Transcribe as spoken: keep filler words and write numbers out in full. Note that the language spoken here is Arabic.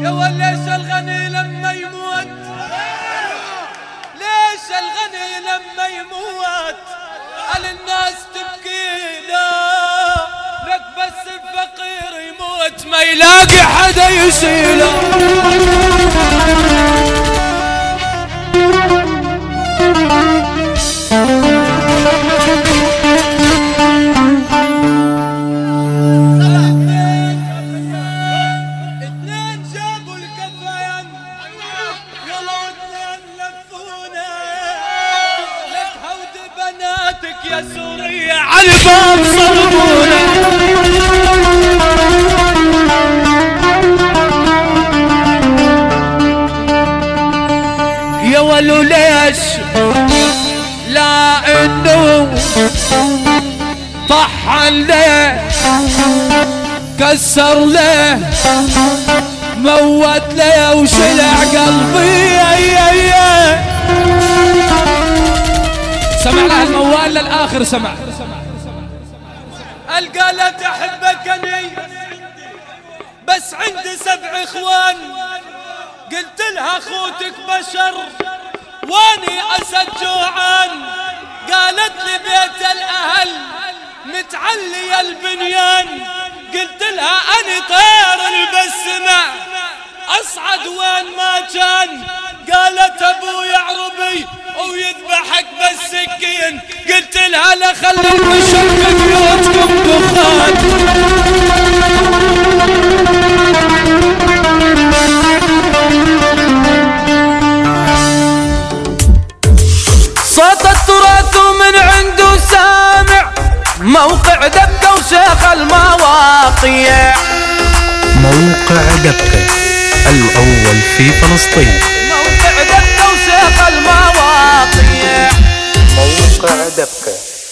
يا وليش الغني لما يموت، ليش الغني لما يموت على الناس تبكي له، لك بس الفقير يموت ما يلاقي حدا يشيله. يا سوريا على الباب صربونا، يا ولو ليش لا انه طحن له كسر له موت له وشلع قلبي. سمع لها الموال للآخر سمع. قالت أحبك أني بس عندي سبع إخوان، قلت لها أخوتك بشر واني أسد جوعان، قالت لي بيت الأهل متعلي البنيان، قلت لها أني طير البسمة أصعد وين ما كان، قالت أبوي عربي ويذبحك بالسكين، قلت لها لا خلي البشر ببيوتكم دخان. صوت التراث من عنده سامع، موقع دبكة وشيخ المواقيع. موقع دبكة الأول في فلسطين. موقع دبكة وشيخ المواقيع. موقع دبكة